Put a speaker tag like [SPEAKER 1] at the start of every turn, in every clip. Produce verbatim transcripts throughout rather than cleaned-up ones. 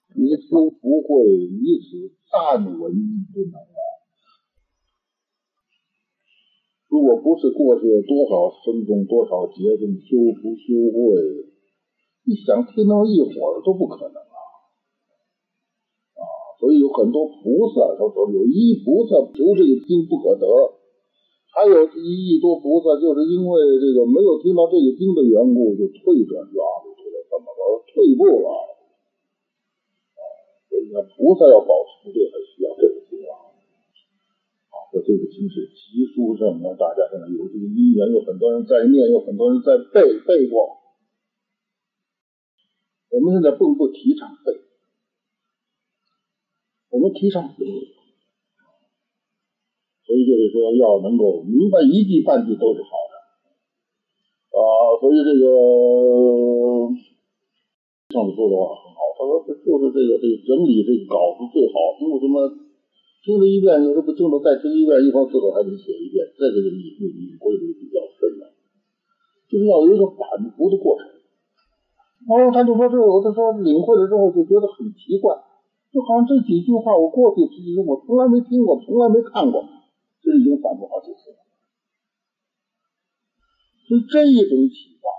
[SPEAKER 1] 你修不会，以此暂闻不能啊！如果不是过去有多少僧众、多少劫中修不修会，你想听到一会儿都不可能啊！啊，所以有很多菩萨他说有一菩萨求这个经不可得，还有一亿多菩萨就是因为这个没有听到这个经的缘故，就退转于阿弥陀佛，怎么着退步了。所以呢，菩萨要保持这个需要这个经啊。说这个经是奇书圣呢，大家现在有这个因缘，有很多人在念，有很多人在背背过。我们现在并不提倡背，我们提倡读。所以就是说要能够明白一句半句都是好的啊。所以这个上次说的话很好，他说这就是这个这个整理这个稿子最好，因为什么？听了一遍，有时候不听了再听一遍，一方自个还得写一遍，这个就理理理会的比较深了，就是要有一个反复的过程。然后他就说这有的时候领会了之后就觉得很奇怪，就好像这几句话我过去其实我从来没听过，从来没看过，这已经反复好几次了。所以这一种启发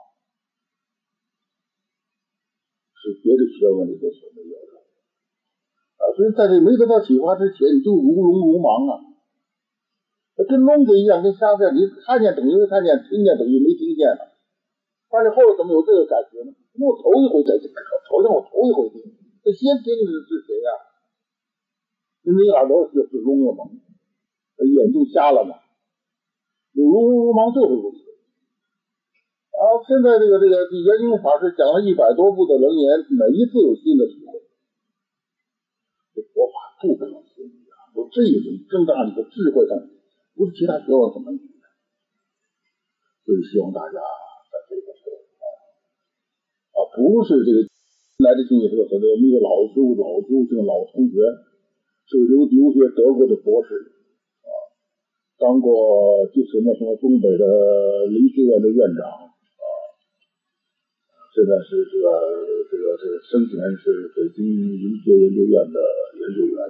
[SPEAKER 1] 是别的学问里头所没有的。啊，所以在这没得到启发之前，你就如聋如盲啊，跟聋子一样，跟瞎子一样，你看见等于没看见，听见等于没听见了。但是后来怎么有这个感觉呢？因为我头一回在这个，好像我头一回听，这先听的是谁呀、啊？你耳朵就是聋了嘛，眼睛瞎了嘛，有聋如盲就是如此。啊，现在这个这个圆英法师讲了一百多部的楞严，每一次有新的体会。这佛法不可思议啊！有这种正大的智慧上，不是其他学问所能比的。所以希望大家在这个时候啊，啊，不是这个来的经也是很多我们一个老修老修这个老同学，是留留学德国的博士啊，当过就是那什么东北的理学院的院长啊，现在是这个这个这个生前是北京理学研究院的研究员。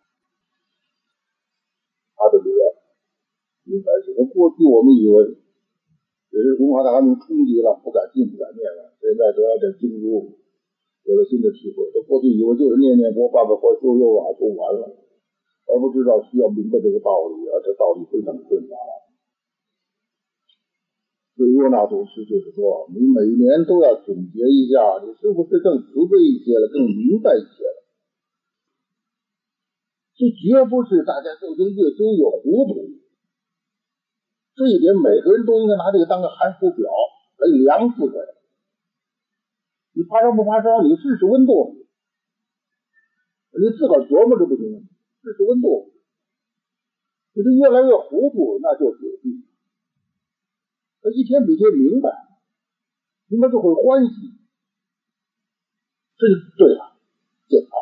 [SPEAKER 1] 他的留言应该是过去我们以为只是文化大革命冲击了，不敢进不敢念了，现在得到这经书有了新的体会。这过去以为就是念念佛拜拜佛修修啊就完了，而不知道需要明白这个道理啊，这道理非常深啊。所以若那祖师就是说，你每年都要总结一下，你是不是更慈悲一些了，更明白一些了。这绝不是大家修行越修越糊涂，这一点每个人都应该拿这个当个含糊表来量自个儿。你发烧不发烧，你试试温度，你自个儿琢磨着不行，试试温度。你这越来越糊涂，那就是有病。他一天比一天明白，明白就会欢喜，这就对了，健康。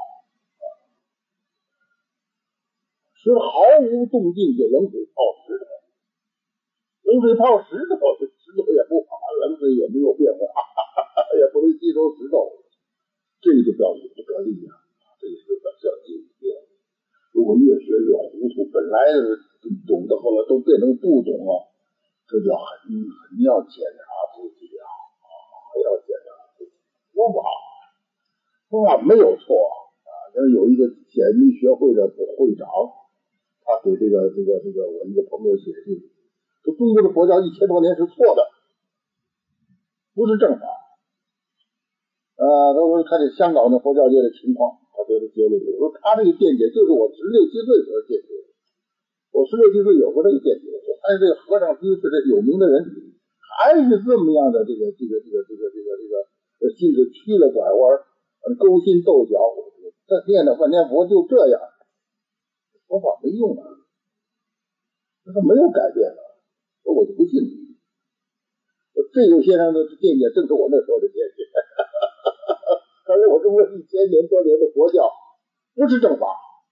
[SPEAKER 1] 是毫无动静就冷水泡石头，冷水泡石头，这石头也不好，冷水也没有变化，也不能吸收石头，这个就表示不得力啊，这个是表示要警惕。如果越学越糊涂，本来懂的后来都变成不懂了，这就很很要检查自己啊，还要检查自己。方法方法没有错啊，但是有一个显密学会的会长。他给这个这个这个我一个朋友写信，说中国的佛教一千多年是错的，不是正法。呃，他说看这香港的佛教界的情况，他得的结论，我说他这个见解就是我十六七岁时候见解，我十六七岁有过这个见解，但是这个和尚居士这有名的人，还是这么样的这个这个这个这个这个这个心思曲了拐弯，勾心斗角，这念的半天佛就这样。佛法没用啊，他没有改变了，我就不信。这个先生的见解正是我那时候的见解。但是我中国一千年多年的佛教不是正法，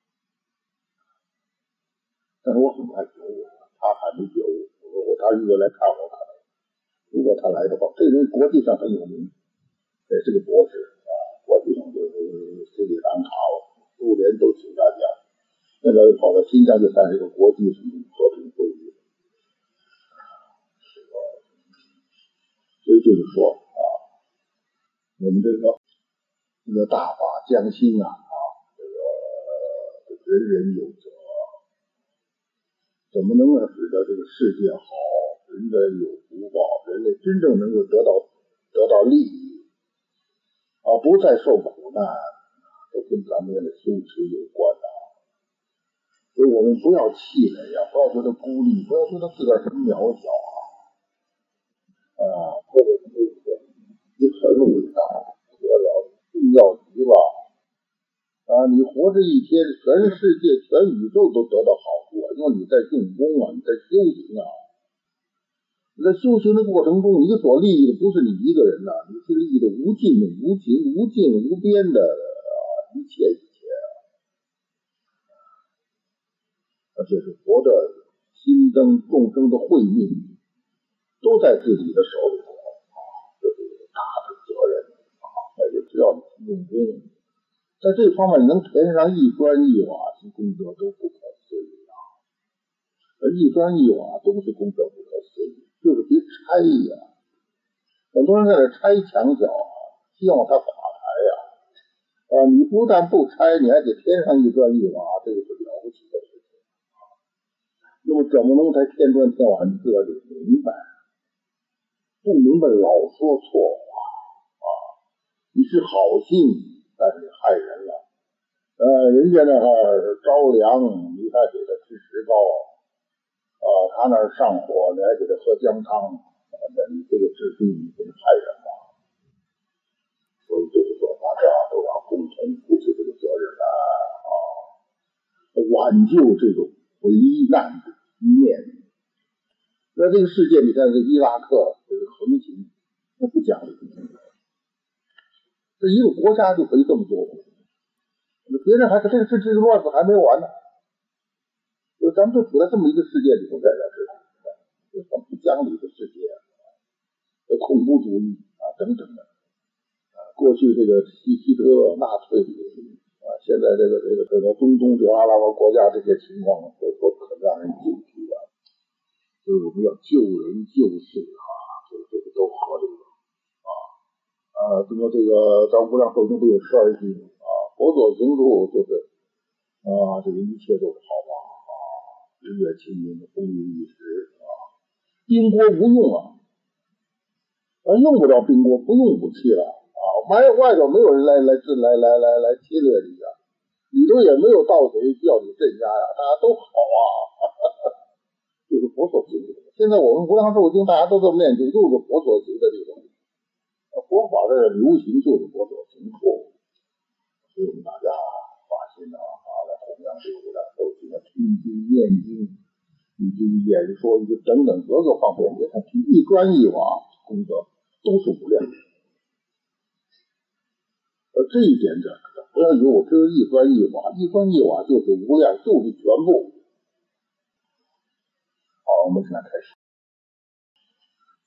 [SPEAKER 1] 但是我很快觉悟了，他还没觉悟。我他如果来看我看，如果他来的话，这人国际上很有名，也是个博士啊，国际上就是斯里兰现在跑到新疆去参加一个国际和平会议，所以就是说啊，我们这个这个大法将兴啊啊，这个人人有责，怎么能够使得这个世界好，人类有福报，人类真正能够得到得到利益啊，不再受苦难，都跟咱们的修持有关的。所以我们不要气馁呀，不要觉得孤立，不要觉得自个儿很渺小啊，啊，这个你很伟大，得了，重要极了啊！你活着一天，全世界、全宇宙都得到好处，因为你在用功啊，你在修行啊。你在修行的过程中，你所利益的不是你一个人呐、啊，你是利益的无尽、无尽、无尽、无边的啊一切一切啊！而且是佛的心灯众生的慧命，都在自己的手里头啊，这是一个大的责任啊！而且只要你用功，在这方面能填上一砖一瓦，其功德都不可思议啊！而一砖一瓦都是功德不可思议，就是别拆呀！很多人在这拆墙角啊，希望它垮台呀！啊，你不但不拆，你还给添上一砖一瓦，这个是了不起的事情啊！那么怎么能才添砖添瓦？你自个儿得明白，不明白老说错话啊！你是好心，但是你害人了。呃，人家那儿着凉，你还给他吃石膏啊，他那儿上火，你还给他喝姜汤，啊，你这个治病，你这是害人嘛？所以就是说，大家都要共同负起这个责任来啊，挽救这种危难的局面。在这个世界，你看这伊拉克这个横行，那不讲理，这一个国家就可以这么做，别人还这个这这个乱子还没完呢。就咱们就处在这么一个世界里头，在这是这很不讲理的世界啊，恐怖主义啊等等的啊，过去这个希希特勒、纳粹啊，现在这个这个这个中东这阿拉伯国家这些情况都都很让人警惕啊。所以我们要救人救世啊，这个这个都合理的啊啊，这个这个咱无量寿经不有十二句啊，佛所行处就是啊，这个一切都是好嘛啊，日月清明，风雨一时啊，兵锅无用啊，咱用不着兵锅，不用武器了啊，外外头没有人来来来来来来侵略你啊，里头也没有盗贼需要你镇压呀、啊，大家都好啊，哈哈，就是佛所行的。现在我们无量寿经大家都这么念，就就是佛所行的这种佛法的流行，就是佛所行处，所以我们大家发心啊啊，来弘扬这个无量寿经的听经念经，以及演说，以及等等各个方面，你看一砖一瓦功德都是无量的。呃，这一点讲，不要以为我只有一砖一瓦，一砖一瓦就是无量，就是全部。好，我们现在开始。